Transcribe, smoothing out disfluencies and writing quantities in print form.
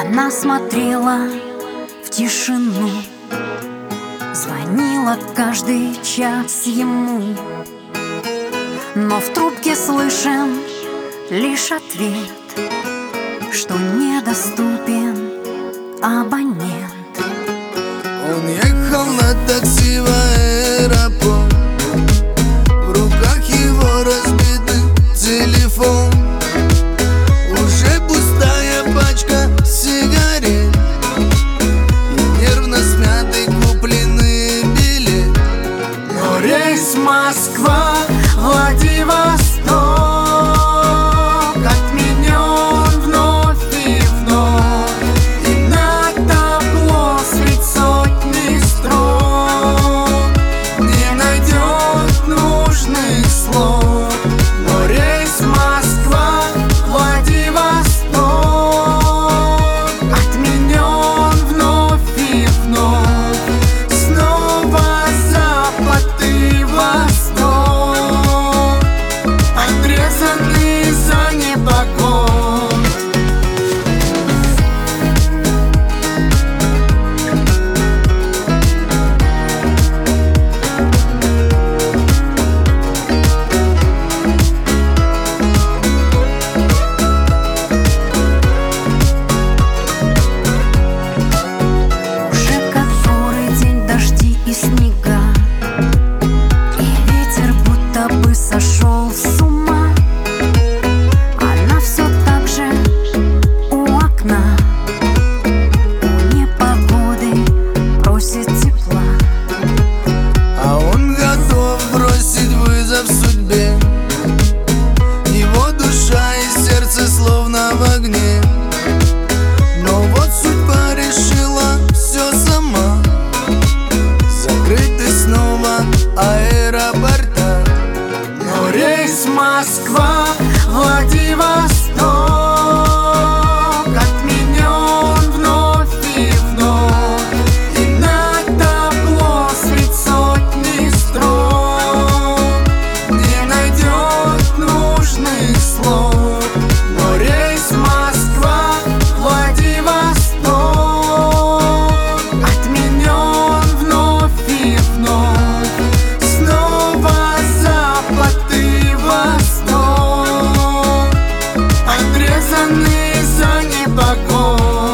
Она смотрела в тишину, звонила каждый час ему, но в трубке слышен лишь ответ, что недоступен абонент. Он ехал на такси в аэропорт, в руках его разбитый телефон, уже пустая пачка сигарет и нервно смятый купленный билет. Но рейс Москва-Владивосток отменен вновь и вновь, и на табло средь сотни строк не найдет нужных слов. Но рейс Москва-Владивосток отменен вновь и вновь. Снова запад и восток, отрезанный за непогодь. Уже который день дожди и снега, и ветер будто бы сошел с ума. Она все так же у окна, у непогоды просит тепла. А он готов бросить вызов судьбе, его душа и сердце словно в огне. Но вот судьба решила все сама, закрыты снова аэропорта. Но рейс Москва-Владивосток отменен вновь и вновь, и на табло средь сотни строк не найдет нужных слов. Но рейс Москва-Владивосток отменен вновь и вновь. Снова запад и восток, отрезанный за непогодь.